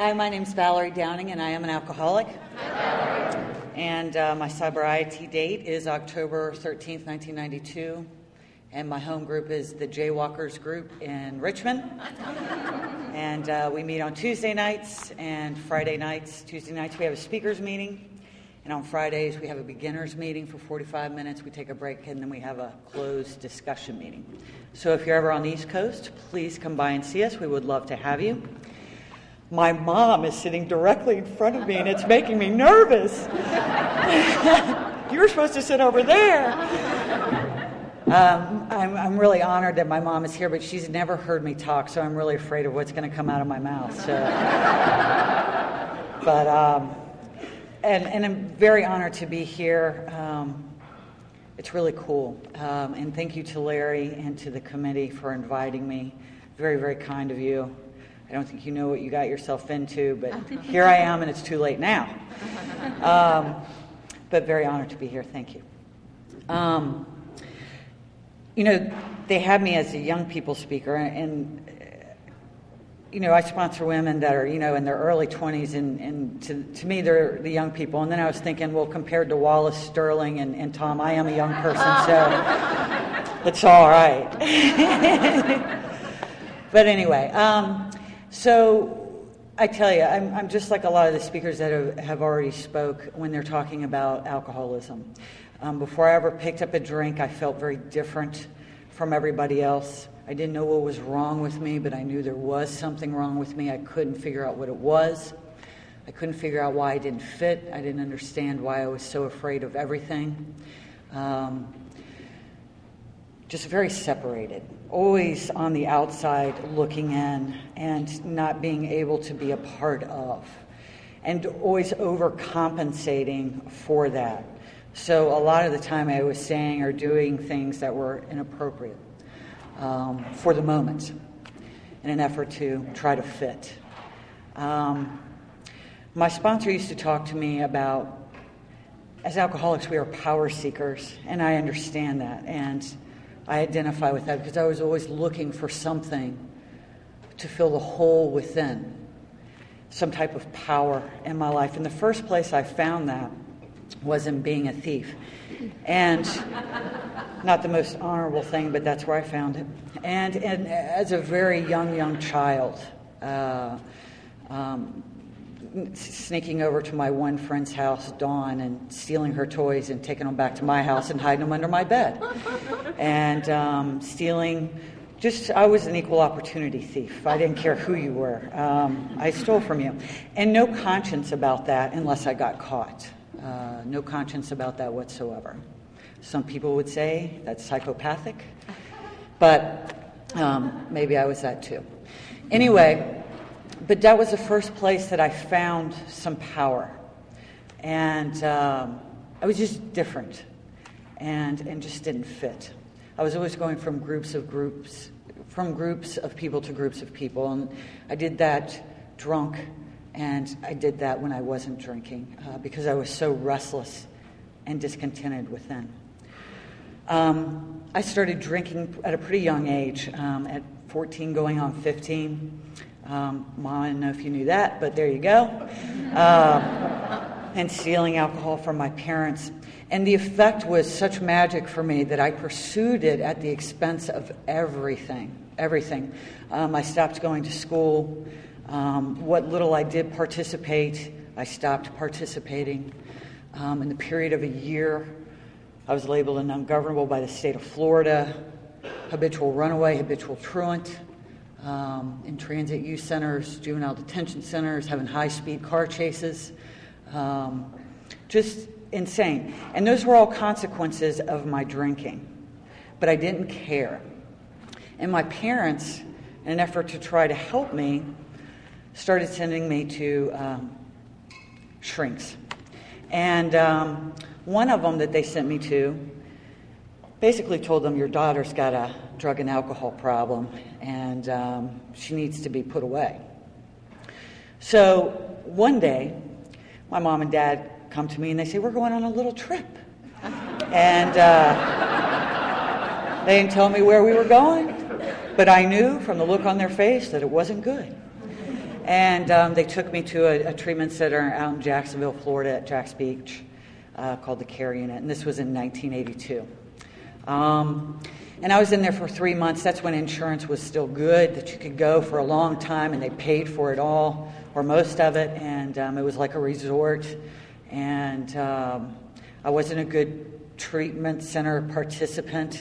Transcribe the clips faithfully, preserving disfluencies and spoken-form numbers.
Hi, my name's Valerie Downing, and I am an alcoholic. Hi, and uh, my sobriety date is October thirteenth, nineteen ninety-two, and my home group is the Jaywalkers group in Richmond. And uh, we meet on Tuesday nights and Friday nights. Tuesday nights we have a speakers meeting, and on Fridays we have a beginners meeting for forty-five minutes. We take a break, and then we have a closed discussion meeting. So if you're ever on the East Coast, please come by and see us. We would love to have you. My mom is sitting directly in front of me, and it's making me nervous. You were supposed to sit over there. Um, I'm, I'm really honored that my mom is here, but she's never heard me talk, so I'm really afraid of what's going to come out of my mouth. So. But um, and, and I'm very honored to be here. Um, it's really cool. Um, and thank you to Larry and to the committee for inviting me. Very, very kind of you. I don't think you know what you got yourself into, but here I am, and it's too late now. Um, but very honored to be here. Thank you. Um, you know, they have me as a young people speaker, and, you know, I sponsor women that are, you know, in their early twenties, and, and to, to me, they're the young people. And then I was thinking, well, compared to Wallace, Sterling, and, and Tom, I am a young person, so it's all right. But anyway, um, so I tell you, I'm, I'm just like a lot of the speakers that have, have already spoke when they're talking about alcoholism. Um, before I ever picked up a drink, I felt very different from everybody else. I didn't know what was wrong with me, but I knew there was something wrong with me. I couldn't figure out what it was. I couldn't figure out why I didn't fit. I didn't understand why I was so afraid of everything. Um, just very separated, always on the outside looking in and not being able to be a part of, and always overcompensating for that. So a lot of the time I was saying or doing things that were inappropriate um, for the moment in an effort to try to fit. Um, my sponsor used to talk to me about, as alcoholics, we are power seekers, and I understand that, and I identify with that because I was always looking for something to fill the hole within, some type of power in my life. And the first place I found that was in being a thief. And not the most honorable thing, but that's where I found it. And, and as a very young, young child, uh, um, sneaking over to my one friend's house, Dawn, and stealing her toys and taking them back to my house and hiding them under my bed. And um, stealing, just, I was an equal opportunity thief. I didn't care who you were. Um, I stole from you. And no conscience about that unless I got caught. Uh, no conscience about that whatsoever. Some people would say that's psychopathic, but um, maybe I was that too. Anyway, but that was the first place that I found some power. And um, I was just different and, and just didn't fit. I was always going from groups of groups, from groups of people to groups of people. And I did that drunk, and I did that when I wasn't drinking uh, because I was so restless and discontented within. Um, I started drinking at a pretty young age, um, at fourteen going on fifteen. Um, Mom, I don't know if you knew that, but there you go. Uh, and stealing alcohol from my parents. And the effect was such magic for me that I pursued it at the expense of everything, everything. Um, I stopped going to school. Um, what little I did participate, I stopped participating. Um, in the period of a year, I was labeled an ungovernable by the state of Florida, habitual runaway, habitual truant. Um, in transit youth centers, juvenile detention centers, having high-speed car chases. Um, just insane. And those were all consequences of my drinking. But I didn't care. And my parents, in an effort to try to help me, started sending me to um, shrinks. And um, one of them that they sent me to basically told them, your daughter's got a drug and alcohol problem, and um, she needs to be put away. So one day, my mom and dad come to me and they say, we're going on a little trip. And uh, they didn't tell me where we were going, but I knew from the look on their face that it wasn't good. And um, they took me to a, a treatment center out in Jacksonville, Florida, at Jax Beach, uh, called the CARE Unit, and this was in nineteen eighty-two. Um, and I was in there for three months. That's when insurance was still good, that you could go for a long time, and they paid for it all, or most of it, and um, it was like a resort. And um, I wasn't a good treatment center participant.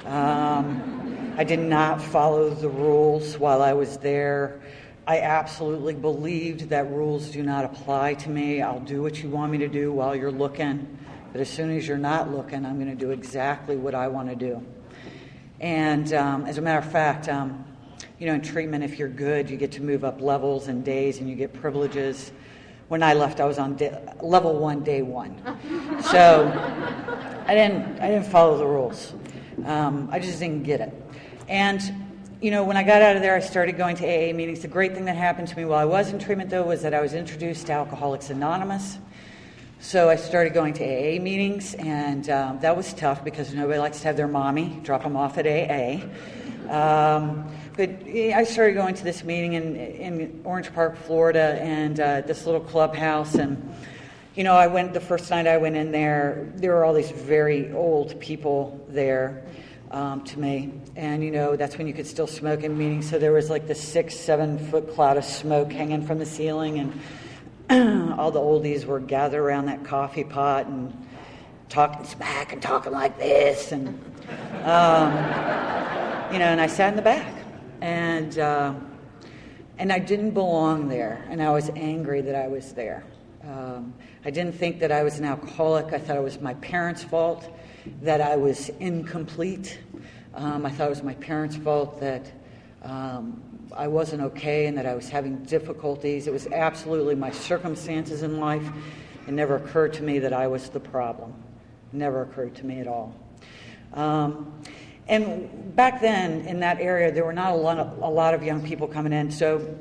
Um, I did not follow the rules while I was there. I absolutely believed that rules do not apply to me. I'll do what you want me to do while you're looking, but as soon as you're not looking, I'm going to do exactly what I want to do. And um, as a matter of fact, um, you know, in treatment, if you're good, you get to move up levels and days, and you get privileges. When I left, I was on day, level one, day one. So I didn't, I didn't follow the rules. Um, I just didn't get it. And you know, when I got out of there, I started going to A A meetings. The great thing that happened to me while I was in treatment, though, was that I was introduced to Alcoholics Anonymous. So I started going to A A meetings, and um, that was tough because nobody likes to have their mommy drop them off at A A. Um, but I started going to this meeting in, in Orange Park, Florida, and uh, this little clubhouse. And, you know, I went, the first night I went in there, there were all these very old people there. Um, to me, and you know, that's when you could still smoke in meetings, so there was like this six, seven foot cloud of smoke hanging from the ceiling, and all the oldies were gathered around that coffee pot and talking smack and talking like this, and um, you know, and I sat in the back, and uh, and I didn't belong there, and I was angry that I was there. Um, I didn't think that I was an alcoholic. I thought it was my parents' fault that I was incomplete. Um, I thought it was my parents' fault that um, I wasn't okay and that I was having difficulties. It was absolutely my circumstances in life. It never occurred to me that I was the problem. It never occurred to me at all. Um, and back then, in that area, there were not a lot of, a lot of young people coming in. So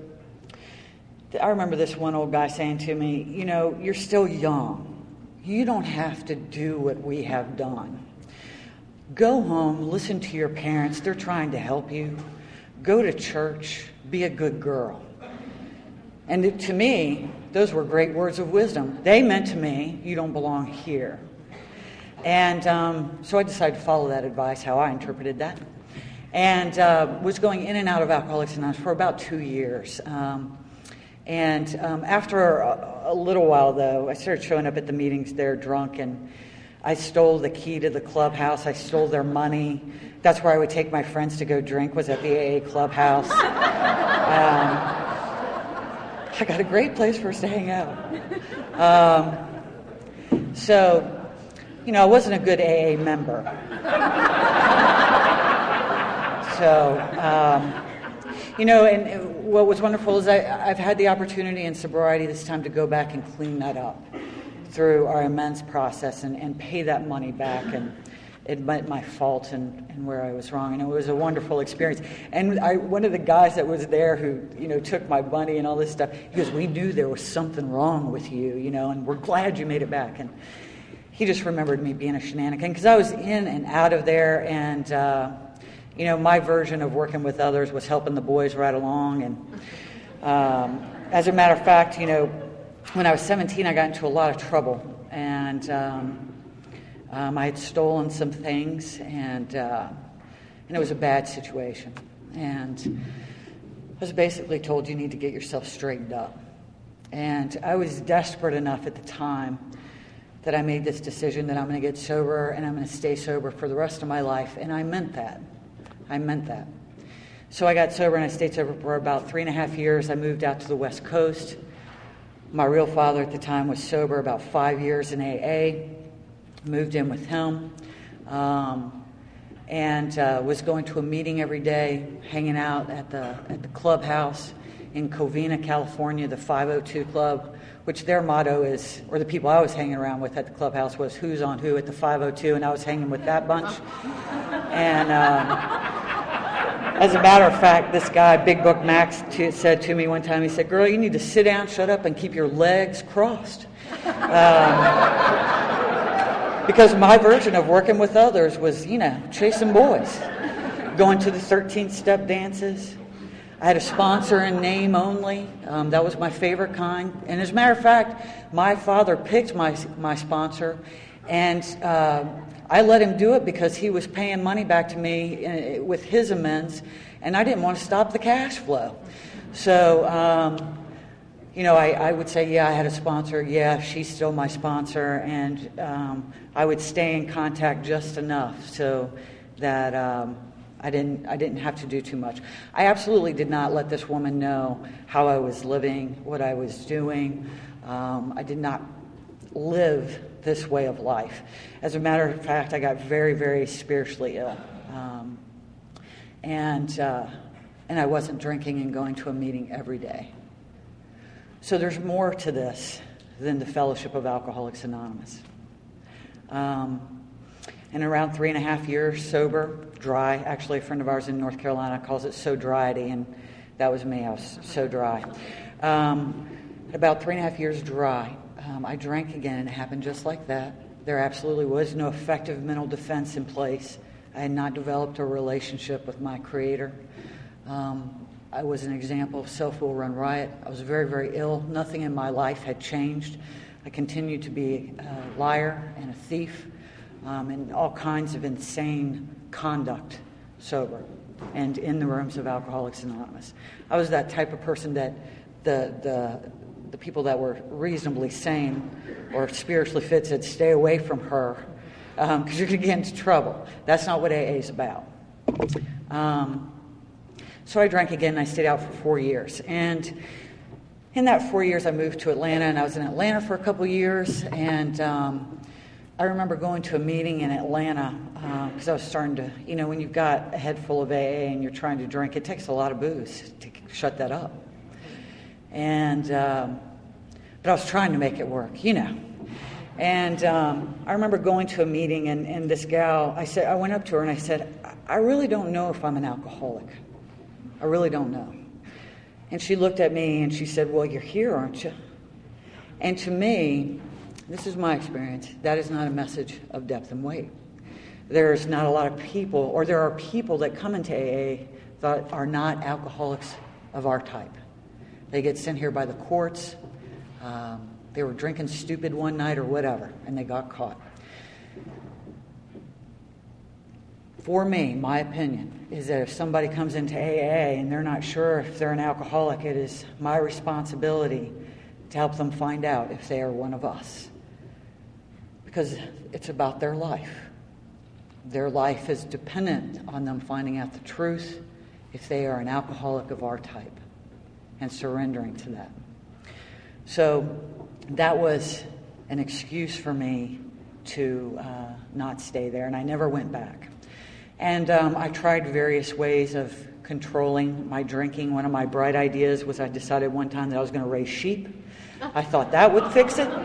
I remember this one old guy saying to me, you know, you're still young. You don't have to do what we have done. Go home, listen to your parents. They're trying to help you. Go to church. Be a good girl. And to me, those were great words of wisdom. They meant to me, you don't belong here. And um, so I decided to follow that advice, how I interpreted that. And uh, was going in and out of Alcoholics Anonymous for about two years. Um, And um, after a, a little while, though, I started showing up at the meetings there drunk, and I stole the key to the clubhouse. I stole their money. That's where I would take my friends to go drink, was at the A A clubhouse. Um, I got a great place for us to hang out. Um, so, you know, I wasn't a good A A member. So... Um, You know, and what was wonderful is I, I've had the opportunity in sobriety this time to go back and clean that up through our amends process and, and pay that money back and admit my fault and, and where I was wrong. And it was a wonderful experience. And I, one of the guys that was there who, you know, took my money and all this stuff, he goes, we knew there was something wrong with you, you know, and we're glad you made it back. And he just remembered me being a shenanigan because I was in and out of there, and... Uh, You know, my version of working with others was helping the boys right along. And um, as a matter of fact, you know, when I was seventeen, I got into a lot of trouble. And um, um, I had stolen some things, and, uh, and it was a bad situation. And I was basically told, you need to get yourself straightened up. And I was desperate enough at the time that I made this decision that I'm going to get sober, and I'm going to stay sober for the rest of my life. And I meant that. I meant that. So I got sober, and I stayed sober for about three and a half years. I moved out to the West Coast. My real father at the time was sober about five years in A A. Moved in with him, um, and uh, was going to a meeting every day, hanging out at the at the clubhouse in Covina, California, the five oh two Club, which their motto is, or the people I was hanging around with at the clubhouse was, who's on who at the five oh two, and I was hanging with that bunch. And um, as a matter of fact, this guy, Big Book Max, t- said to me one time, he said, girl, you need to sit down, shut up, and keep your legs crossed. Um, because my version of working with others was, you know, chasing boys, going to the thirteenth step dances, I had a sponsor in name only. Um, that was my favorite kind. And as a matter of fact, my father picked my my sponsor, and uh, I let him do it because he was paying money back to me in, with his amends, and I didn't want to stop the cash flow. So, um, you know, I, I would say, yeah, I had a sponsor. Yeah, she's still my sponsor, and um, I would stay in contact just enough so that um, I didn't I didn't have to do too much. I absolutely did not let this woman know how I was living, what I was doing. Um, I did not live this way of life. As a matter of fact, I got very, very spiritually ill, um, and uh, and I wasn't drinking and going to a meeting every day. So there's more to this than the Fellowship of Alcoholics Anonymous. Um, and around three and a half years sober, dry. Actually, a friend of ours in North Carolina calls it sobriety, and that was me. I was so dry. Um, about three and a half years dry, um, I drank again, and it happened just like that. There absolutely was no effective mental defense in place. I had not developed a relationship with my Creator. Um, I was an example of self-will run riot. I was very, very ill. Nothing in my life had changed. I continued to be a liar and a thief, um, and all kinds of insane conduct sober and in the rooms of Alcoholics Anonymous. I was that type of person that the the the people that were reasonably sane or spiritually fit said, stay away from her because um, you're going to get into trouble. That's not what A A is about. Um, so I drank again, and I stayed out for four years. And in that four years, I moved to Atlanta, and I was in Atlanta for a couple years. And um, I remember going to a meeting in Atlanta because uh, I was starting to, you know, when you've got a head full of A A and you're trying to drink, it takes a lot of booze to shut that up. And um, but I was trying to make it work, you know. And um, I remember going to a meeting, and, and this gal, I said, I went up to her and I said, I really don't know if I'm an alcoholic. I really don't know. And she looked at me and she said, well, you're here, aren't you? And to me, this is my experience, that is not a message of depth and weight. There's not a lot of people, or there are people that come into A A that are not alcoholics of our type. They get sent here by the courts. Um, they were drinking stupid one night or whatever, and they got caught. For me, my opinion is that if somebody comes into A A and they're not sure if they're an alcoholic, it is my responsibility to help them find out if they are one of us. Because it's about their life. Their life is dependent on them finding out the truth if they are an alcoholic of our type and surrendering to that. So that was an excuse for me to uh, not stay there, and I never went back. And um, I tried various ways of controlling my drinking. One of my bright ideas was I decided one time that I was going to raise sheep. I thought that would fix it.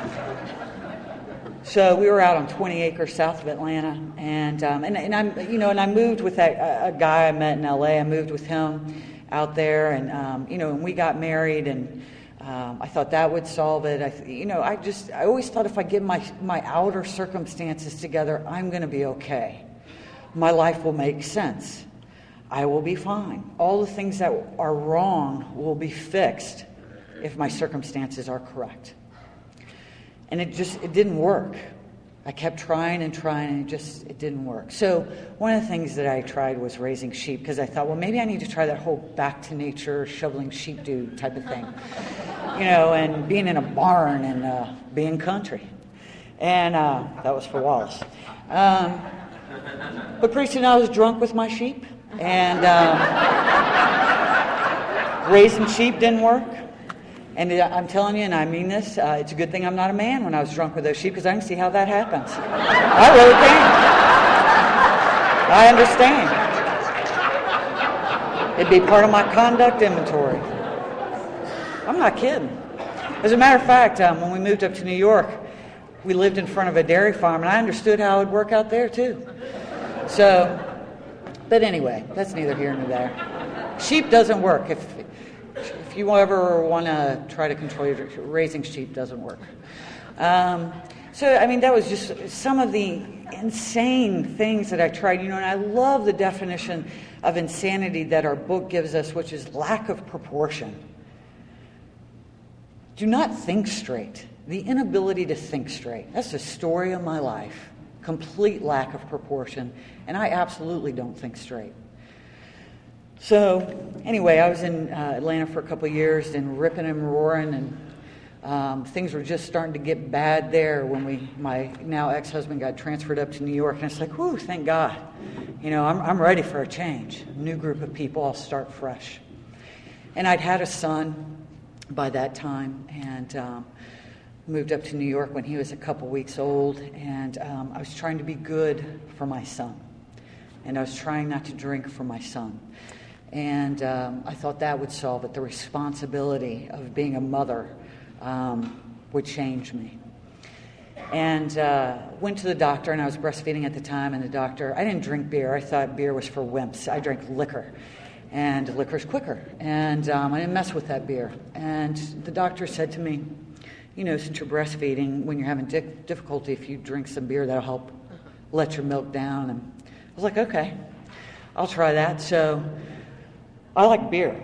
So we were out on twenty acres south of Atlanta, and um, and and I'm you know and I moved with that a, a guy I met in L A. I moved with him out there, and um, you know, and we got married, and um, I thought that would solve it. I, you know, I just I always thought if I get my my outer circumstances together, I'm going to be okay. My life will make sense. I will be fine. All the things that are wrong will be fixed if my circumstances are correct. And it just, it didn't work. I kept trying and trying, and it just, it didn't work. So one of the things that I tried was raising sheep, because I thought, well, maybe I need to try that whole back to nature, shoveling sheep do type of thing. You know, and being in a barn and uh, being country. And uh, that was for Wallace. Um, but pretty soon I was drunk with my sheep, and um, raising sheep didn't work. And I'm telling you, and I mean this, uh, it's a good thing I'm not a man when I was drunk with those sheep, because I can see how that happens. I really can. I understand. It'd be part of my conduct inventory. I'm not kidding. As a matter of fact, um, when we moved up to New York, we lived in front of a dairy farm, and I understood how it would work out there, too. So, but anyway, that's neither here nor there. Sheep doesn't work. If If you ever want to try to control your raising sheep, doesn't work. Um, So, I mean, that was just some of the insane things that I tried, you know, and I love the definition of insanity that our book gives us, which is lack of proportion. Do not think straight. The inability to think straight. That's the story of my life. Complete lack of proportion. And I absolutely don't think straight. So, anyway, I was in uh, Atlanta for a couple of years and ripping and roaring, and um, things were just starting to get bad there when we, my now ex-husband got transferred up to New York. And it's like, whew, thank God. You know, I'm, I'm ready for a change. A new group of people, I'll start fresh. And I'd had a son by that time, and um, moved up to New York when he was a couple weeks old, and um, I was trying to be good for my son, and I was trying not to drink for my son, and um, I thought that would solve it. The responsibility of being a mother um, would change me. And uh, went to the doctor, and I was breastfeeding at the time, and the doctor, I didn't drink beer. I thought beer was for wimps. I drank liquor. And liquor's quicker. And um, I didn't mess with that beer. And the doctor said to me, you know, since you're breastfeeding, when you're having di- difficulty, if you drink some beer, that'll help let your milk down. And I was like, okay, I'll try that. So I like beer.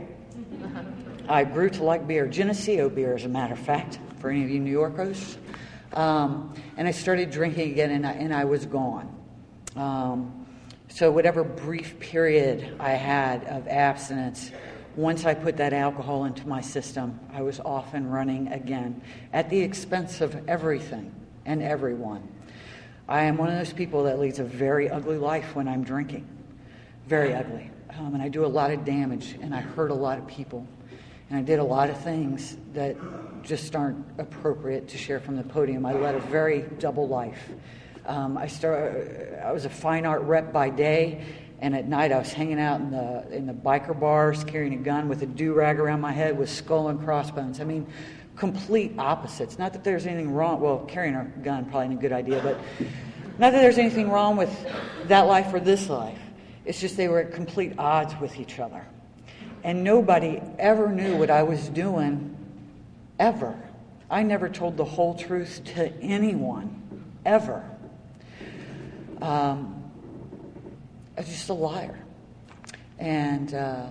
I grew to like beer. Geneseo beer, as a matter of fact, for any of you New Yorkers. Um, and I started drinking again, and I, and I was gone. Um, So whatever brief period I had of abstinence, once I put that alcohol into my system, I was off and running again at the expense of everything and everyone. I am one of those people that leads a very ugly life when I'm drinking. Very ugly. Um, and I do a lot of damage, and I hurt a lot of people. And I did a lot of things that just aren't appropriate to share from the podium. I led a very double life. Um, I started. I was a fine art rep by day, and at night I was hanging out in the in the biker bars, carrying a gun with a do-rag around my head with skull and crossbones. I mean, complete opposites. Not that there's anything wrong. Well, carrying a gun probably ain't a good idea, but not that there's anything wrong with that life or this life. It's just they were at complete odds with each other, and nobody ever knew what I was doing, ever. I never told the whole truth to anyone, ever. Um, I was just a liar. And uh,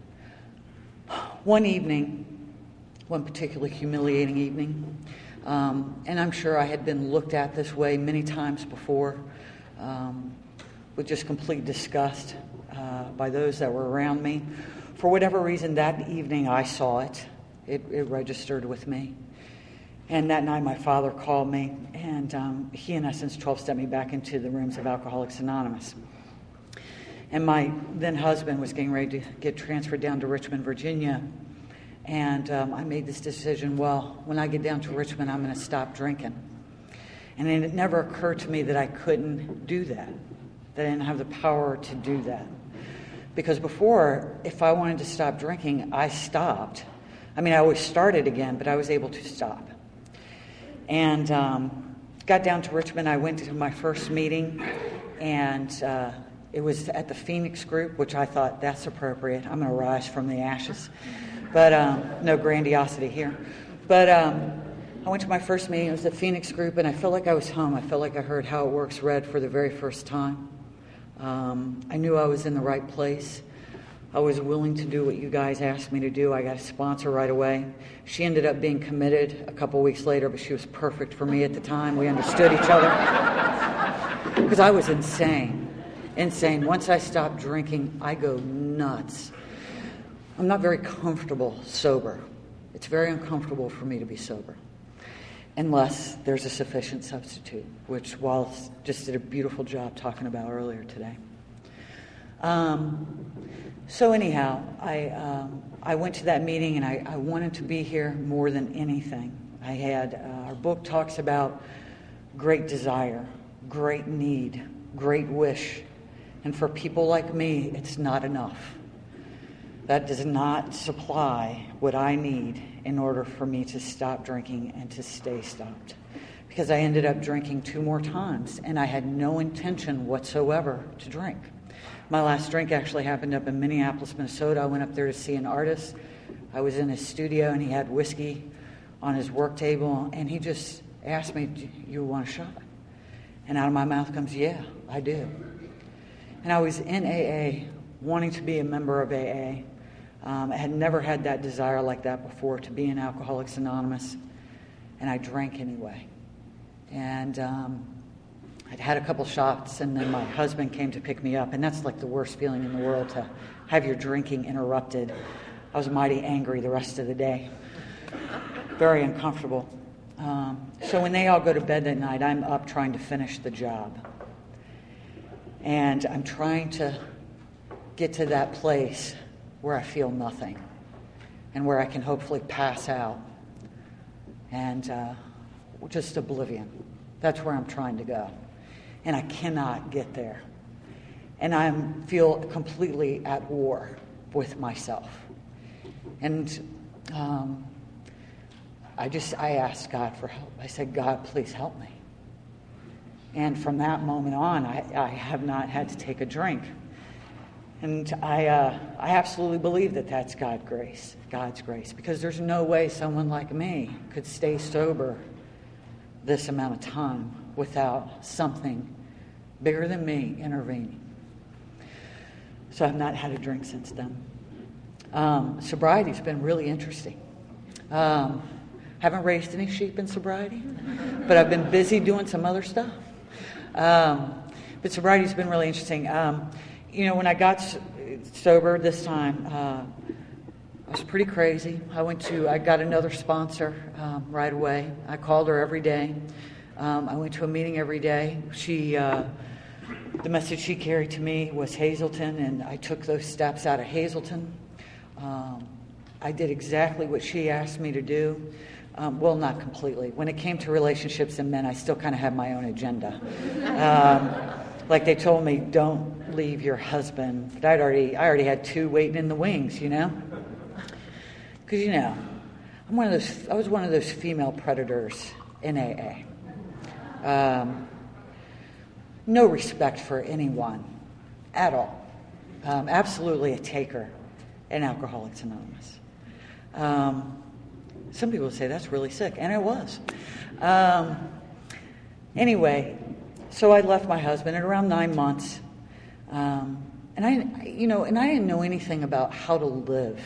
one evening, one particularly humiliating evening, um, and I'm sure I had been looked at this way many times before, um, with just complete disgust uh, by those that were around me. For whatever reason, that evening I saw it. It, it registered with me. And that night my father called me, and um, he, in essence, twelve-stepped me back into the rooms of Alcoholics Anonymous. And my then-husband was getting ready to get transferred down to Richmond, Virginia. And um, I made this decision, well, when I get down to Richmond, I'm going to stop drinking. And it never occurred to me that I couldn't do that, that I didn't have the power to do that. Because before, if I wanted to stop drinking, I stopped. I mean, I always started again, but I was able to stop. And um, got down to Richmond. I went to my first meeting, and uh, it was at the Phoenix group, which I thought, that's appropriate. I'm going to rise from the ashes. But um, no grandiosity here. But um, I went to my first meeting. It was the Phoenix group, and I felt like I was home. I felt like I heard How It Works read for the very first time. Um, I knew I was in the right place. I was willing to do what you guys asked me to do. I got a sponsor right away. She ended up being committed a couple weeks later, but she was perfect for me at the time. We understood each other. Because I was insane. Insane. Once I stopped drinking, I go nuts. I'm not very comfortable sober. It's very uncomfortable for me to be sober. Unless there's a sufficient substitute, which Wallace just did a beautiful job talking about earlier today. Um... So anyhow, I um, I went to that meeting, and I, I wanted to be here more than anything. I had, uh, our book talks about great desire, great need, great wish. And for people like me, it's not enough. That does not supply what I need in order for me to stop drinking and to stay stopped. Because I ended up drinking two more times, and I had no intention whatsoever to drink. My last drink actually happened up in Minneapolis, Minnesota. I went up there to see an artist. I was in his studio, and he had whiskey on his work table, and he just asked me, do you want a shot? And out of my mouth comes, yeah, I do. And I was in A A, wanting to be a member of A A. Um, I had never had that desire like that before, to be in Alcoholics Anonymous. And I drank anyway. And um, I'd had a couple shots, and then my husband came to pick me up. And that's like the worst feeling in the world, to have your drinking interrupted. I was mighty angry the rest of the day. Very uncomfortable. Um, so when they all go to bed that night, I'm up trying to finish the job. And I'm trying to get to that place where I feel nothing and where I can hopefully pass out and uh, just oblivion. That's where I'm trying to go. And I cannot get there. And I feel completely at war with myself. And um, I just, I asked God for help. I said, God, please help me. And from that moment on, I, I have not had to take a drink. And I, uh, I absolutely believe that that's God's grace, God's grace, because there's no way someone like me could stay sober this amount of time without something bigger than me intervening. So I've not had a drink since then. Um, sobriety's been really interesting. Um, haven't raised any sheep in sobriety, but I've been busy doing some other stuff. Um, but sobriety's been really interesting. Um, you know, when I got s- sober this time, uh, I was pretty crazy. I went to, I got another sponsor um, right away. I called her every day. Um, I went to a meeting every day. She, uh, the message she carried to me was Hazelton, and I took those steps out of Hazelton. Um, I did exactly what she asked me to do. Um, well, not completely. When it came to relationships and men, I still kind of had my own agenda. Um, like they told me, don't leave your husband. But I'd already, I already had two waiting in the wings, you know? Because, you know, I'm one of those, I was one of those female predators in A A. Um, no respect for anyone at all. Um, absolutely a taker in Alcoholics Anonymous. Um, some people say that's really sick, and it was. Um, anyway, so I left my husband at around nine months, um, and I, you know, and I didn't know anything about how to live.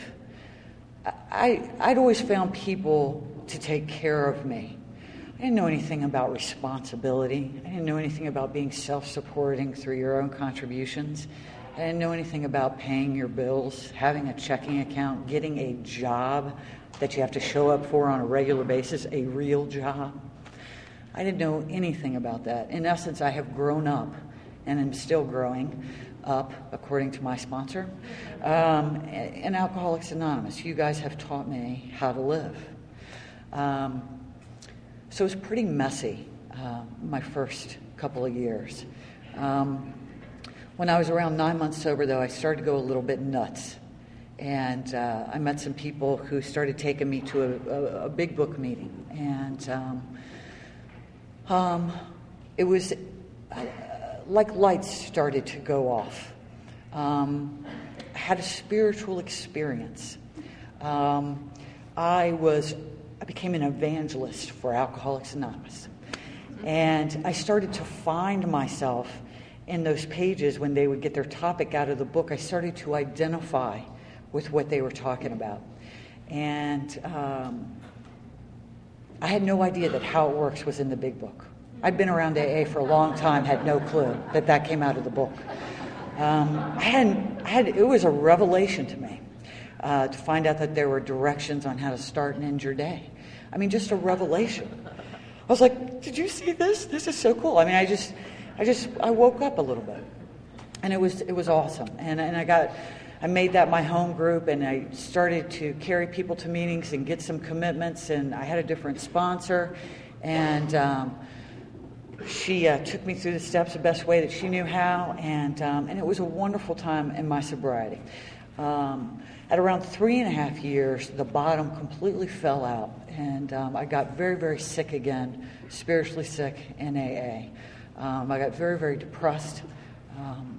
I, I'd always found people to take care of me. I didn't know anything about responsibility. I didn't know anything about being self-supporting through your own contributions. I didn't know anything about paying your bills, having a checking account, getting a job that you have to show up for on a regular basis, a real job. I didn't know anything about that. In essence, I have grown up and am still growing up, according to my sponsor, um, in Alcoholics Anonymous. You guys have taught me how to live. Um, so it was pretty messy, uh, my first couple of years. Um, when I was around nine months sober, though, I started to go a little bit nuts. And uh, I met some people who started taking me to a, a, a big book meeting. And um, um, it was uh, like lights started to go off. Um, I had a spiritual experience. Um, I was, I became an evangelist for Alcoholics Anonymous. And I started to find myself in those pages when they would get their topic out of the book. I started to identify with what they were talking about. And um, I had no idea that How It Works was in the big book. I'd been around A A for a long time, had no clue that that came out of the book. Um, I hadn't, I had, it was a revelation to me uh, to find out that there were directions on how to start and end your day. I mean, just a revelation. I was like, did you see this? This is so cool. I mean, I just, I just, I woke up a little bit. And it was, it was awesome. And, and I got... I made that my home group, and I started to carry people to meetings and get some commitments, and I had a different sponsor, and um, she uh, took me through the steps the best way that she knew how, and um, and it was a wonderful time in my sobriety. Um, at around three and a half years, the bottom completely fell out, and um, I got very, very sick again, spiritually sick in A A. Um, I got very, very depressed, um,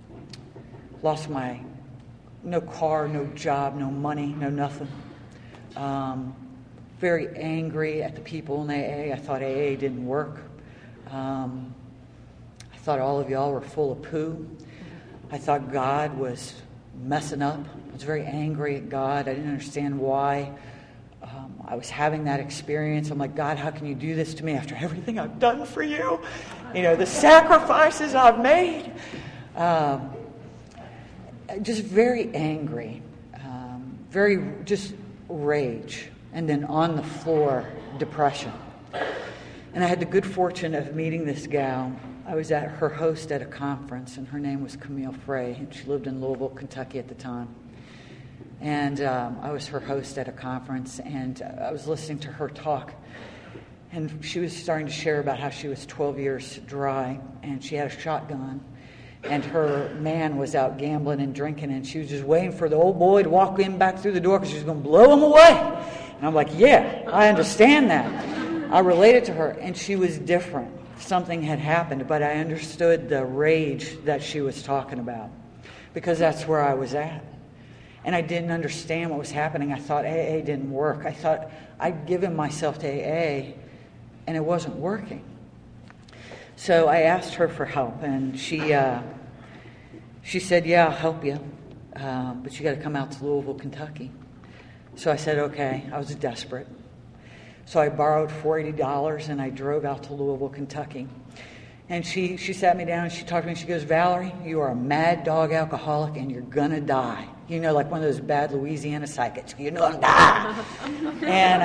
lost my no car, no job, no money, no nothing. Um, very angry at the people in A A. I thought A A didn't work. Um, I thought all of y'all were full of poo. I thought God was messing up. I was very angry at God. I didn't understand why um, I was having that experience. I'm like, God, how can you do this to me after everything I've done for you? You know, the sacrifices I've made. Um, just very angry. Um, very just rage. And then on the floor, depression. And I had the good fortune of meeting this gal. I was at her host at a conference, and her name was Camille Frey, and she lived in Louisville, Kentucky at the time. And um, I was her host at a conference, and I was listening to her talk. And she was starting to share about how she was twelve years dry, and she had a shotgun. And her man was out gambling and drinking, and she was just waiting for the old boy to walk in back through the door because she was going to blow him away. And I'm like, yeah, I understand that. I related to her, and she was different. Something had happened, but I understood the rage that she was talking about because that's where I was at. And I didn't understand what was happening. I thought A A didn't work. I thought I'd given myself to A A, and it wasn't working. So I asked her for help, and she uh, she said, yeah, I'll help you, uh, but you got to come out to Louisville, Kentucky. So I said, okay. I was desperate. So I borrowed four hundred eighty dollars, and I drove out to Louisville, Kentucky. And she, she sat me down, and she talked to me, and she goes, Valerie, you are a mad dog alcoholic, and you're going to die. You know, like one of those bad Louisiana psychics. You're going to die. and,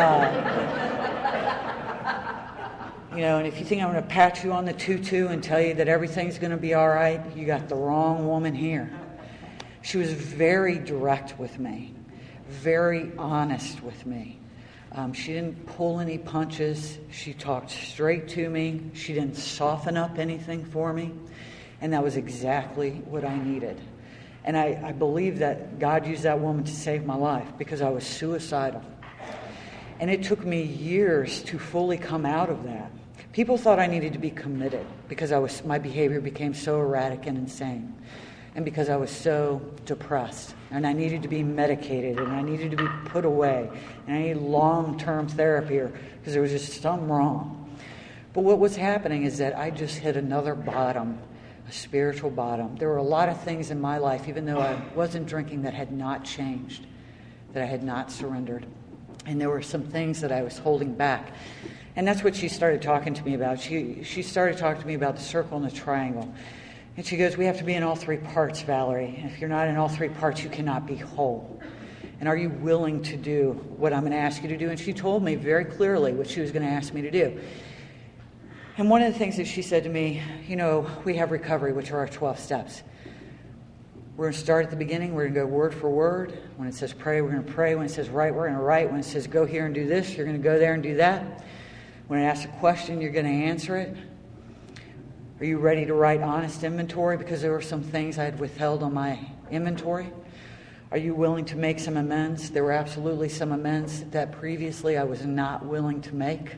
uh, you know, and if you think I'm going to pat you on the tutu and tell you that everything's going to be all right, you got the wrong woman here. She was very direct with me, very honest with me. Um, she didn't pull any punches. She talked straight to me. She didn't soften up anything for me. And that was exactly what I needed. And I, I believe that God used that woman to save my life because I was suicidal. And it took me years to fully come out of that. People thought I needed to be committed because I was my behavior became so erratic and insane. And because I was so depressed, and I needed to be medicated, and I needed to be put away, and I needed long-term therapy because there was just something wrong. But what was happening is that I just hit another bottom, a spiritual bottom. There were a lot of things in my life, even though I wasn't drinking, that had not changed, that I had not surrendered. And there were some things that I was holding back. And that's what she started talking to me about. She, she started talking to me about the circle and the triangle. And she goes, we have to be in all three parts, Valerie. And if you're not in all three parts, you cannot be whole. And are you willing to do what I'm going to ask you to do? And she told me very clearly what she was going to ask me to do. And one of the things that she said to me, you know, we have recovery, which are our twelve steps. We're going to start at the beginning. We're going to go word for word. When it says pray, we're going to pray. When it says write, we're going to write. When it says go here and do this, you're going to go there and do that. When it asks a question, you're going to answer it. Are you ready to write honest inventory? Because there were some things I had withheld on my inventory. Are you willing to make some amends? There were absolutely some amends that previously I was not willing to make.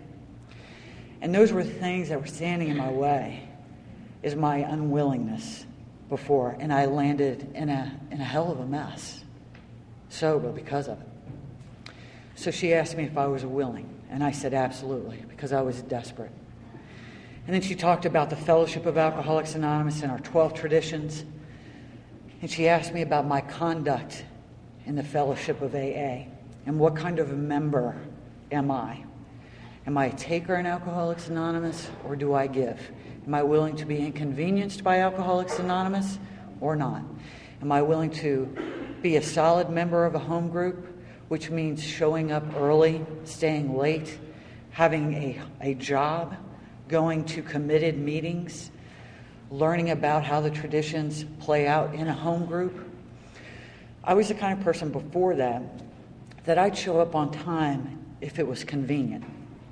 And those were the things that were standing in my way, is my unwillingness before. And I landed in a in a hell of a mess, sober because of it. So she asked me if I was willing. And I said absolutely, because I was desperate. And then she talked about the Fellowship of Alcoholics Anonymous and our twelve traditions. And she asked me about my conduct in the Fellowship of A A and what kind of a member am I? Am I a taker in Alcoholics Anonymous, or do I give? Am I willing to be inconvenienced by Alcoholics Anonymous or not? Am I willing to be a solid member of a home group, which means showing up early, staying late, having a, a job, going to committed meetings, learning about how the traditions play out in a home group? I was the kind of person before that that I'd show up on time if it was convenient.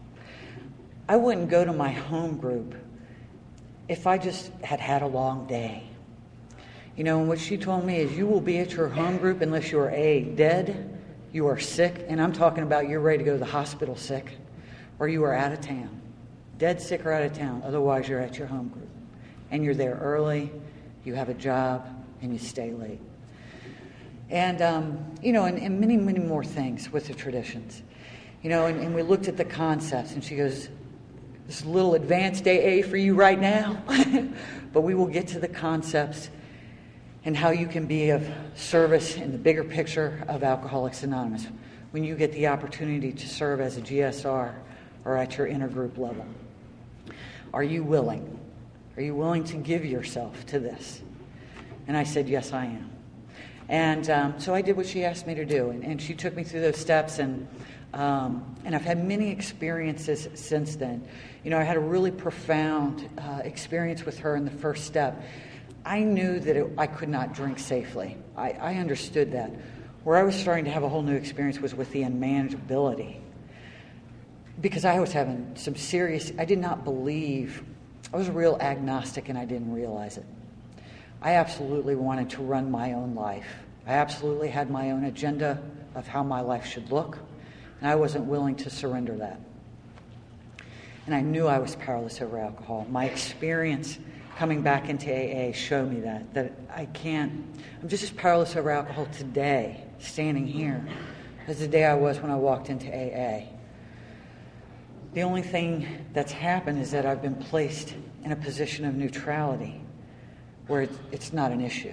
I wouldn't go to my home group if I just had had a long day. You know, and what she told me is you will be at your home group unless you are A, dead, you are sick, and I'm talking about you're ready to go to the hospital sick, or you are out of town. Dead, sick, or out of town. Otherwise, you're at your home group. And you're there early, you have a job, and you stay late. And, um, you know, and, and many, many more things with the traditions. You know, and, and we looked at the concepts, and she goes, this is a little advanced A A for you right now, but we will get to the concepts and how you can be of service in the bigger picture of Alcoholics Anonymous when you get the opportunity to serve as a G S R or at your intergroup level. Are you willing? Are you willing to give yourself to this? And I said, yes, I am. And um, so I did what she asked me to do, and, and she took me through those steps, and um, and I've had many experiences since then. You know, I had a really profound uh, experience with her in the first step. I knew that it, I could not drink safely. I, I understood that. Where I was starting to have a whole new experience was with the unmanageability. Because I was having some serious, I did not believe, I was a real agnostic and I didn't realize it. I absolutely wanted to run my own life. I absolutely had my own agenda of how my life should look, and I wasn't willing to surrender that. And I knew I was powerless over alcohol. My experience coming back into A A showed me that, that I can't, I'm just as powerless over alcohol today, standing here, as the day I was when I walked into A A. The only thing that's happened is that I've been placed in a position of neutrality where it's, it's not an issue.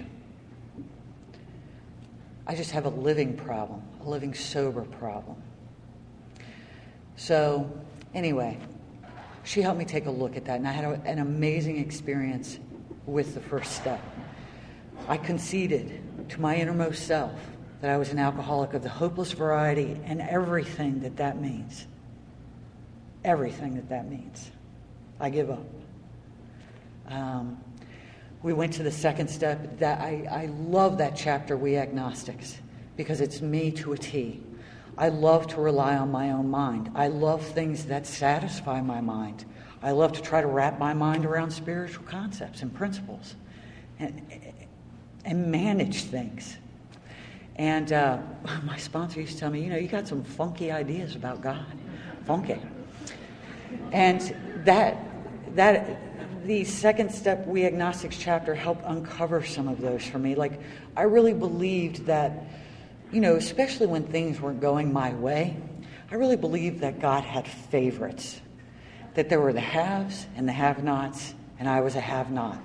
I just have a living problem, a living sober problem. So, anyway, she helped me take a look at that, and I had a, an amazing experience with the first step. I conceded to my innermost self that I was an alcoholic of the hopeless variety and everything that that means. Everything that that means. I give up. Um, we went to the second step. That I, I love that chapter, We Agnostics, because it's me to a T. I love to rely on my own mind. I love things that satisfy my mind. I love to try to wrap my mind around spiritual concepts and principles and, and manage things. And uh, my sponsor used to tell me, you know, you got some funky ideas about God. Funky. And that, that, the second step, We Agnostics chapter helped uncover some of those for me. Like, I really believed that, you know, especially when things weren't going my way, I really believed that God had favorites. That there were the haves and the have-nots, and I was a have-not.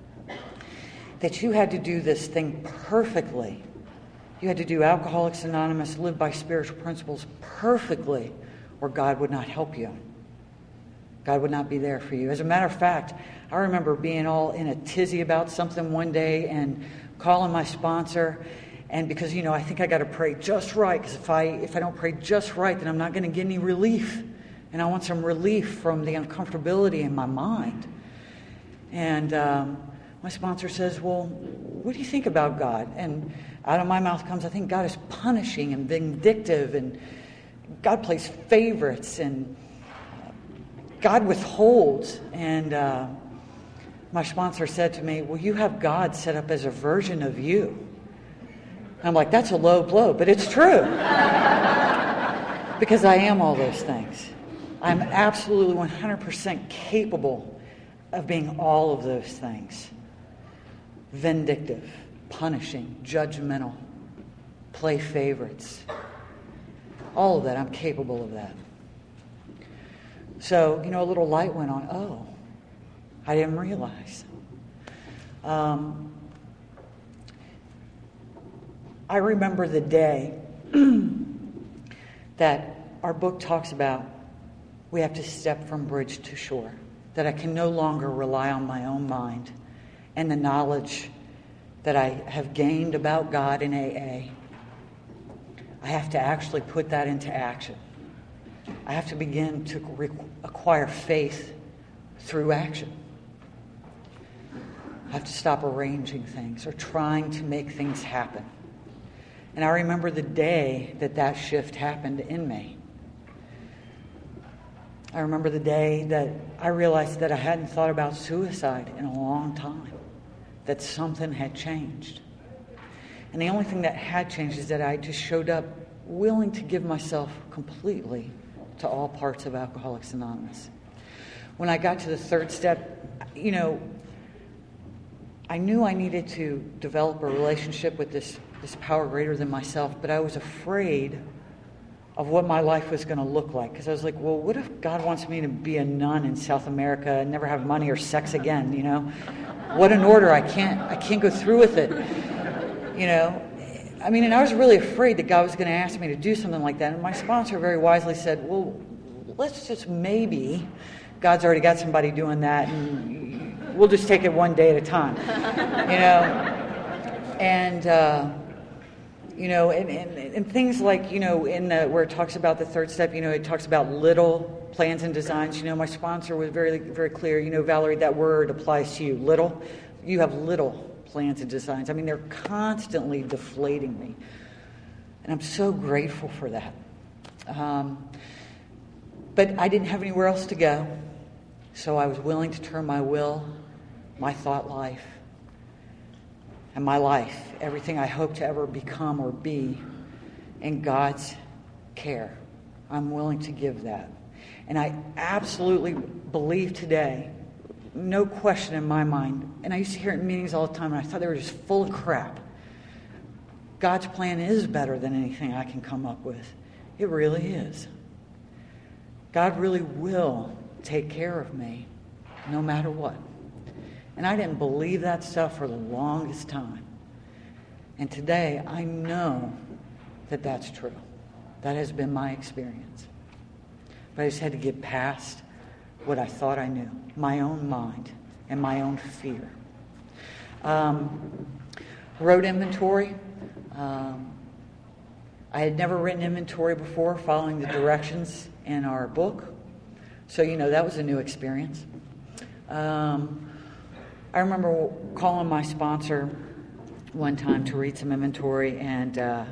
That you had to do this thing perfectly. You had to do Alcoholics Anonymous, live by spiritual principles perfectly, or God would not help you. God would not be there for you. As a matter of fact, I remember being all in a tizzy about something one day and calling my sponsor. And because, you know, I think I got to pray just right, because if I if I don't pray just right, then I'm not going to get any relief. And I want some relief from the uncomfortability in my mind. And um, my sponsor says, well, what do you think about God? And out of my mouth comes, I think God is punishing and vindictive, and God plays favorites, and God withholds. And uh, my sponsor said to me, well, you have God set up as a version of you. I'm like, that's a low blow, but it's true. Because I am all those things. I'm absolutely one hundred percent capable of being all of those things. Vindictive, punishing, judgmental, play favorites. All of that, I'm capable of that. So, you know, a little light went on. Oh, I didn't realize. Um, I remember the day that our book talks about we have to step from bridge to shore, that I can no longer rely on my own mind and the knowledge that I have gained about God in A A. I have to actually put that into action. I have to begin to re- acquire faith through action. I have to stop arranging things or trying to make things happen. And I remember the day that that shift happened in me. I remember the day that I realized that I hadn't thought about suicide in a long time, that something had changed. And the only thing that had changed is that I just showed up willing to give myself completely to all parts of Alcoholics Anonymous. When I got to the third step, you know, I knew I needed to develop a relationship with this, this power greater than myself, but I was afraid of what my life was going to look like. Because I was like, well, what if God wants me to be a nun in South America and never have money or sex again, you know? What an order. I can't, I can't go through with it, you know? I mean, and I was really afraid that God was going to ask me to do something like that. And my sponsor very wisely said, well, let's just maybe, God's already got somebody doing that, and we'll just take it one day at a time, you know? And, uh, you know, and, and, and things like, you know, in the, where it talks about the third step, you know, it talks about little plans and designs. You know, my sponsor was very, very clear. You know, Valerie, that word applies to you. Little. You have little plans and designs. I mean, they're constantly deflating me. And I'm so grateful for that. Um, but I didn't have anywhere else to go. So I was willing to turn my will, my thought life, and my life, everything I hope to ever become or be, in God's care. I'm willing to give that. And I absolutely believe today, no question in my mind, and I used to hear it in meetings all the time, and I thought they were just full of crap. God's plan is better than anything I can come up with. It really is. God really will take care of me, no matter what. And I didn't believe that stuff for the longest time. And today, I know that that's true. That has been my experience. But I just had to get past what I thought I knew, my own mind and my own fear. Um, wrote inventory. Um, I had never written inventory before, following the directions in our book. So, you know, that was a new experience. Um, I remember calling my sponsor one time to read some inventory, and uh,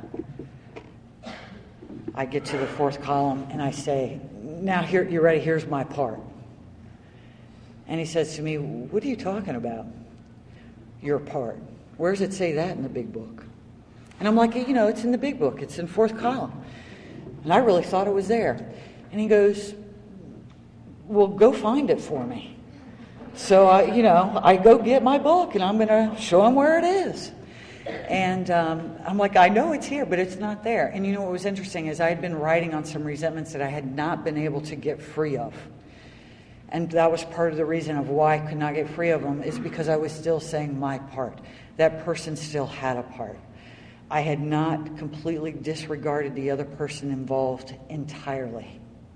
I get to the fourth column, and I say, now, here, you ready? Here's my part. And he says to me, what are you talking about? Your part. Where does it say that in the big book? And I'm like, you know, it's in the big book. It's in fourth column. And I really thought it was there. And he goes, well, go find it for me. So, I, you know, I go get my book, and I'm going to show him where it is. And um, I'm like, I know it's here, but it's not there. And you know what was interesting is I had been writing on some resentments that I had not been able to get free of. And that was part of the reason of why I could not get free of them, is because I was still saying my part. That person still had a part. I had not completely disregarded the other person involved entirely.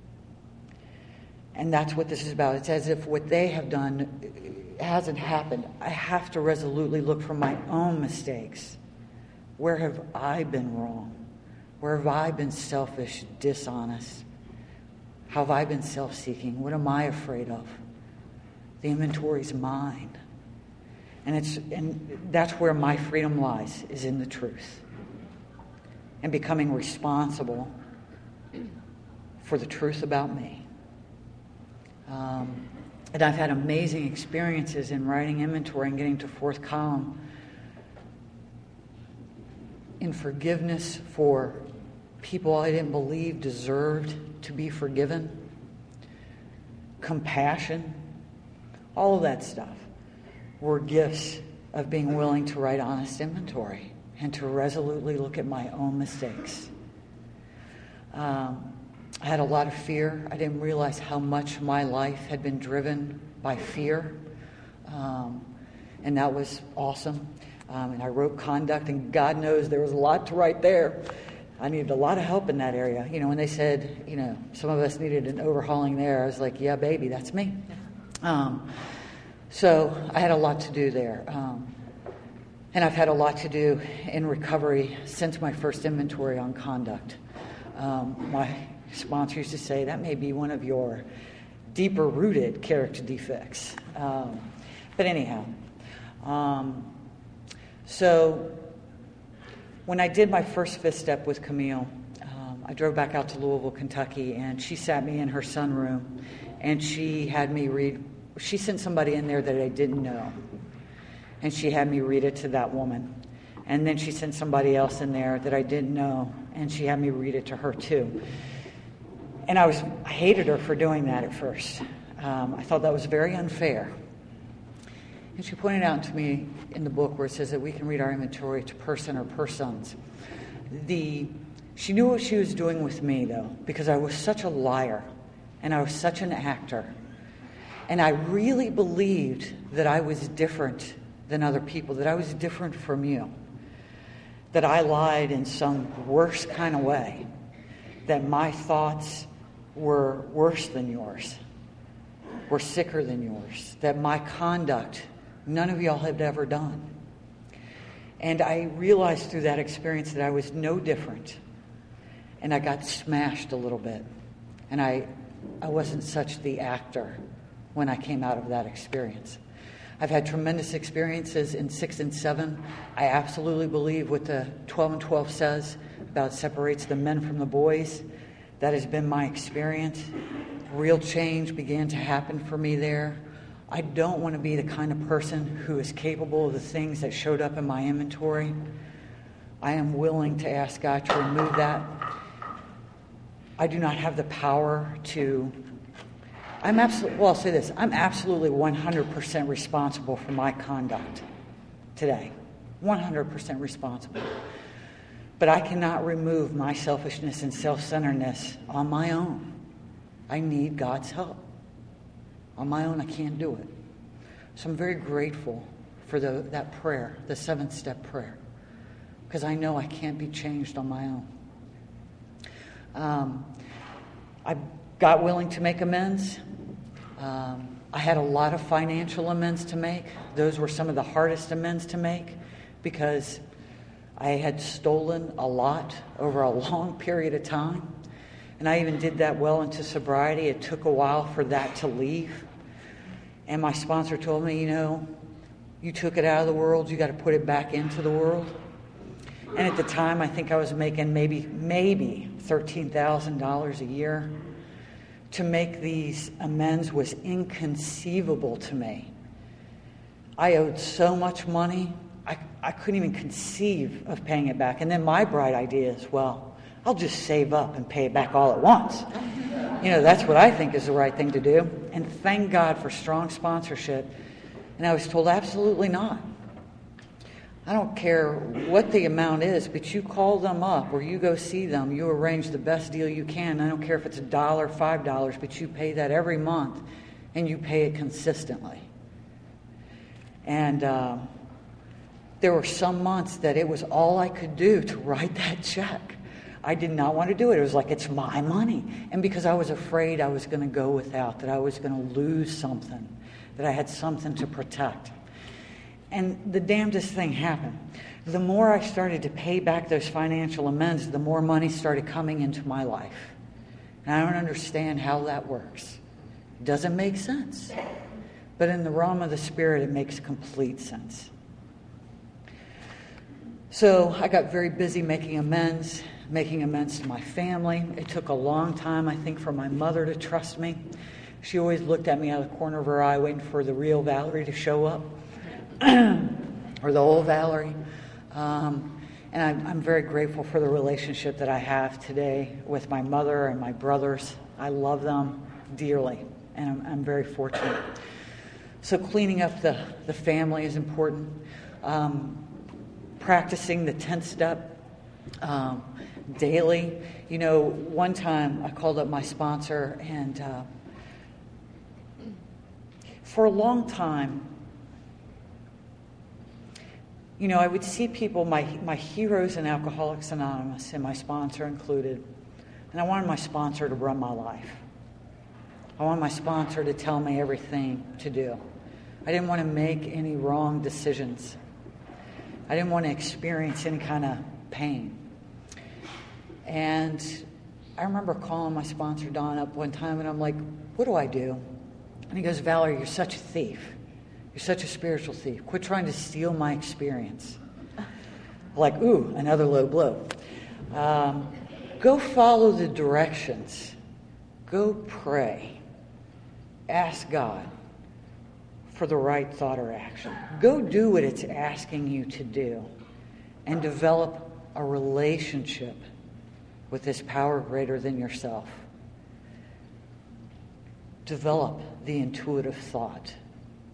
And that's what this is about. It's as if what they have done hasn't happened. I have to resolutely look for my own mistakes. Where have I been wrong? Where have I been selfish, dishonest? How have I been self-seeking? What am I afraid of? The inventory's mine. And it's and that's where my freedom lies, is in the truth. And becoming responsible for the truth about me. Um, and I've had amazing experiences in writing inventory and getting to fourth column in forgiveness for people I didn't believe deserved to be forgiven, compassion, all of that stuff were gifts of being willing to write honest inventory and to resolutely look at my own mistakes. Um, I had a lot of fear. I didn't realize how much my life had been driven by fear. Um, and that was awesome. Um, and I wrote conduct, and God knows there was a lot to write there. I needed a lot of help in that area. You know, when they said, you know, some of us needed an overhauling there, I was like, yeah, baby, that's me. Um, so I had a lot to do there. Um, and I've had a lot to do in recovery since my first inventory on conduct. Um, my sponsor used to say, that may be one of your deeper-rooted character defects. Um, but anyhow, um, so when I did my first fifth step with Camille, um, I drove back out to Louisville, Kentucky, and she sat me in her sunroom, and she had me read, she sent somebody in there that I didn't know, and she had me read it to that woman. And then she sent somebody else in there that I didn't know, and she had me read it to her too. And I was I hated her for doing that at first. Um, I thought that was very unfair. And she pointed out to me in the book where it says that we can read our inventory to person or persons. The She knew what she was doing with me, though, because I was such a liar and I was such an actor. And I really believed that I was different than other people, that I was different from you, that I lied in some worse kind of way, that my thoughts were worse than yours, were sicker than yours, that my conduct, none of y'all had ever done. And I realized through that experience that I was no different. And I got smashed a little bit. And I, I wasn't such the actor when I came out of that experience. I've had tremendous experiences in six and seven. I absolutely believe what the twelve and twelve says about separates the men from the boys. That has been my experience. Real change began to happen for me there. I don't want to be the kind of person who is capable of the things that showed up in my inventory. I am willing to ask God to remove that. I do not have the power to... I'm absolutely, well, I'll say this. I'm absolutely one hundred percent responsible for my conduct today. one hundred percent responsible. But I cannot remove my selfishness and self-centeredness on my own. I need God's help. On my own, I can't do it. So I'm very grateful for the, that prayer, the seventh-step prayer, because I know I can't be changed on my own. Um, I got willing to make amends. Um, I had a lot of financial amends to make. Those were some of the hardest amends to make because I had stolen a lot over a long period of time. And I even did that well into sobriety. It took a while for that to leave. And my sponsor told me, you know, you took it out of the world, you got to put it back into the world. And at the time, I think I was making maybe, maybe thirteen thousand dollars a year. To make these amends was inconceivable to me. I owed so much money, I, I couldn't even conceive of paying it back. And then my bright idea is, well, I'll just save up and pay it back all at once. You know, that's what I think is the right thing to do. And thank God for strong sponsorship. And I was told, absolutely not. I don't care what the amount is, but you call them up or you go see them. You arrange the best deal you can. I don't care if it's a dollar, five dollars, but you pay that every month and you pay it consistently. And uh, there were some months that it was all I could do to write that check. I did not want to do it. It was like, it's my money. And because I was afraid I was going to go without, that I was going to lose something, that I had something to protect. And the damnedest thing happened. The more I started to pay back those financial amends, the more money started coming into my life. And I don't understand how that works. It doesn't make sense. But in the realm of the Spirit, it makes complete sense. So I got very busy making amends, making amends to my family. It took a long time, I think, for my mother to trust me. She always looked at me out of the corner of her eye waiting for the real Valerie to show up. or the old Valerie. Um, and I'm, I'm very grateful for the relationship that I have today with my mother and my brothers. I love them dearly, and I'm, I'm very fortunate. So cleaning up the, the family is important. Um, practicing the tenth step um, daily. You know, one time I called up my sponsor, and uh, for a long time, you know, I would see people, my my heroes in Alcoholics Anonymous, and my sponsor included, and I wanted my sponsor to run my life. I wanted my sponsor to tell me everything to do. I didn't want to make any wrong decisions. I didn't want to experience any kind of pain. And I remember calling my sponsor, Don, up one time, and I'm like, what do I do? And he goes, Valerie, you're such a thief. You're such a spiritual thief. Quit trying to steal my experience. Like, ooh, another low blow. Um, go follow the directions. Go pray. Ask God for the right thought or action. Go do what it's asking you to do and develop a relationship with this power greater than yourself. Develop the intuitive thought.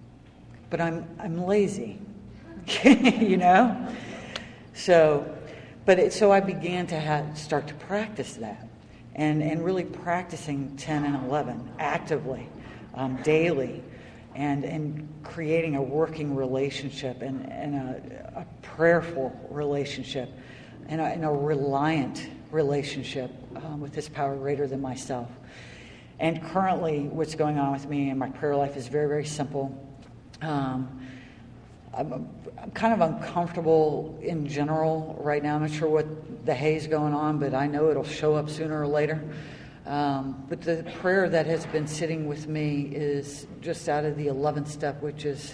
But I'm I'm lazy, you know? So But it, so I began to have, start to practice that, and, and really practicing ten and eleven actively, um, daily, and, and creating a working relationship and, and a, a prayerful relationship and a, and a reliant relationship um, with this power greater than myself. And currently what's going on with me and my prayer life is very, very simple. Um, I'm, I'm kind of uncomfortable in general right now. I'm not sure what the hay's going on, but I know it'll show up sooner or later. Um, but the prayer that has been sitting with me is just out of the eleventh step, which is,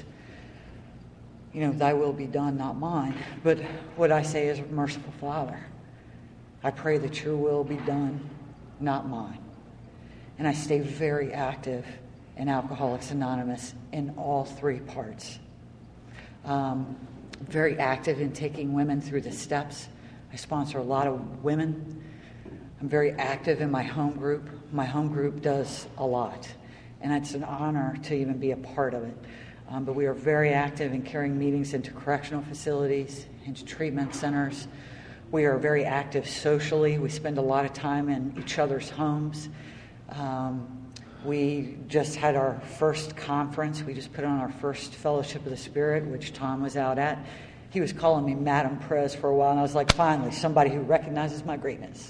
you know, thy will be done, not mine. But what I say is, merciful Father, I pray that your will be done, not mine. And I stay very active in Alcoholics Anonymous in all three parts. Um, very active in taking women through the steps. I sponsor a lot of women. I'm very active in my home group. My home group does a lot, and it's an honor to even be a part of it. Um, but we are very active in carrying meetings into correctional facilities, into treatment centers. We are very active socially. We spend a lot of time in each other's homes. Um, we just had our first conference. We just put on our first Fellowship of the Spirit, which Tom was out at. He was calling me Madam Prez for a while, and I was like, finally, somebody who recognizes my greatness.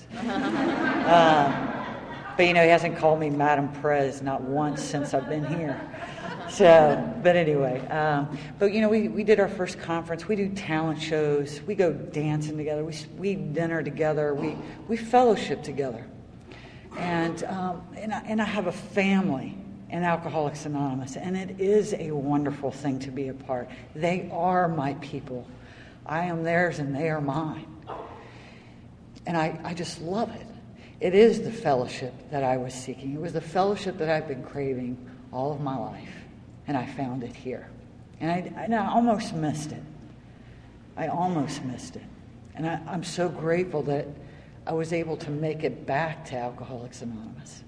um, but, you know, he hasn't called me Madam Prez not once since I've been here. So, but anyway, um, but, you know, we, we did our first conference. We do talent shows. We go dancing together. We, we eat dinner together. We, we fellowship together. And, um, and, I, and I have a family in Alcoholics Anonymous, and it is a wonderful thing to be a part. They are my people. I am theirs, and they are mine. And I, I just love it. It is the fellowship that I was seeking. It was the fellowship that I've been craving all of my life, and I found it here. And I, and I almost missed it. I almost missed it. And I, I'm so grateful that I was able to make it back to Alcoholics Anonymous.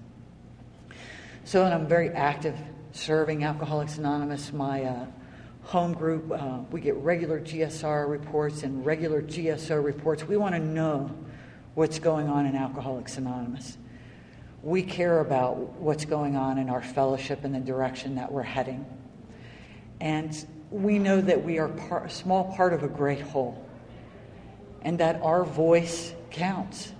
So, and I'm very active serving Alcoholics Anonymous. My uh, home group, uh, we get regular G S R reports and regular G S O reports. We want to know what's going on in Alcoholics Anonymous. We care about what's going on in our fellowship and the direction that we're heading. And we know that we are part, a small part of a great whole, and that our voice counts.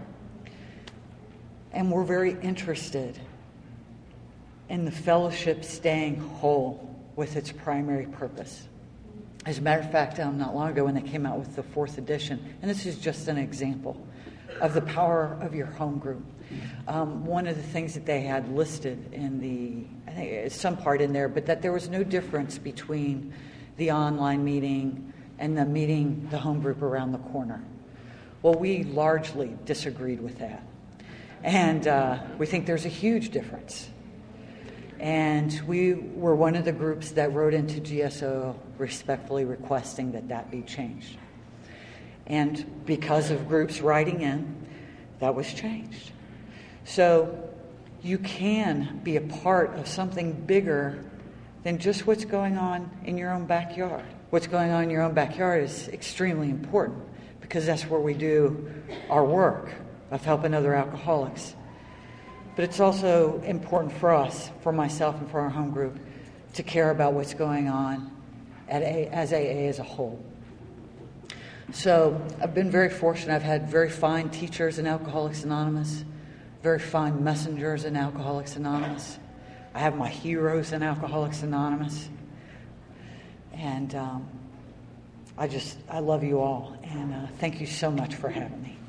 And we're very interested in the fellowship staying whole with its primary purpose. As a matter of fact, um, not long ago when they came out with the fourth edition, and this is just an example of the power of your home group, um, one of the things that they had listed in the, I think it's some part in there, but that there was no difference between the online meeting and the meeting, the home group around the corner. Well, we largely disagreed with that. And uh, we think there's a huge difference. And we were one of the groups that wrote into G S O respectfully requesting that that be changed. And because of groups writing in, that was changed. So you can be a part of something bigger than just what's going on in your own backyard. What's going on in your own backyard is extremely important because that's where we do our work of helping other alcoholics. But it's also important for us, for myself and for our home group, to care about what's going on at A, as A A as a whole. So I've been very fortunate. I've had very fine teachers in Alcoholics Anonymous, very fine messengers in Alcoholics Anonymous. I have my heroes in Alcoholics Anonymous. And um, I just, I love you all. And uh, thank you so much for having me.